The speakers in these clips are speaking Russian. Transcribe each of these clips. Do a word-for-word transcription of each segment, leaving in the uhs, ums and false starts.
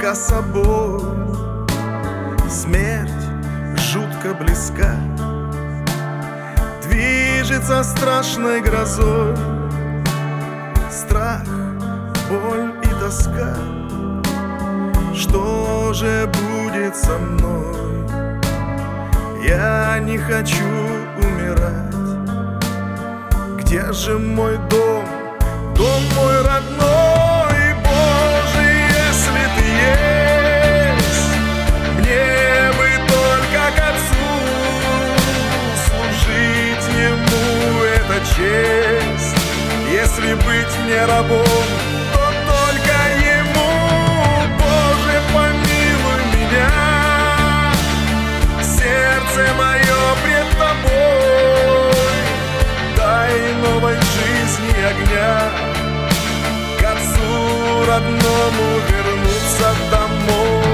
близка собой, смерть жутко близка, движется страшной грозой, страх, боль и тоска. Что же будет со мной? Я не хочу умирать. Где же мой дом, дом мой родной? Боже, если ты есть, мне бы только к отцу служить ему, это честь. Если быть мне рабом, то только ему. Боже, помилуй меня, сердце мое пред тобой. Дай новой жизни огня, к отцу родному вернуться домой.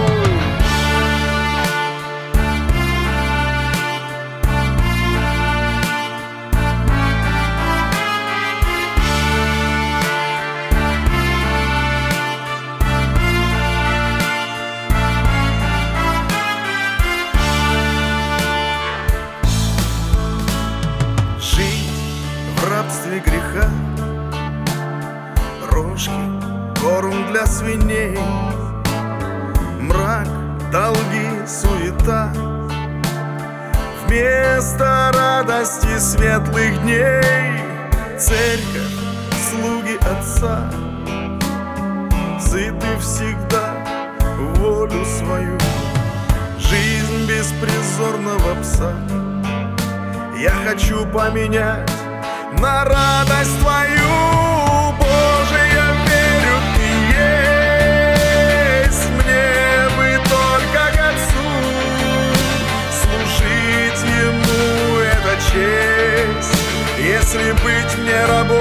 В рабстве греха, рожки, корм для свиней, мрак, долги, суета. Вместо радости светлых дней церковь, слуги Отца, сыты всегда в волю свою. Жизнь беспризорного пса я хочу поменять на радость твою. Боже, я верю, ты есть. Мне бы только к отцу служить ему, это честь. Если быть мне рабом,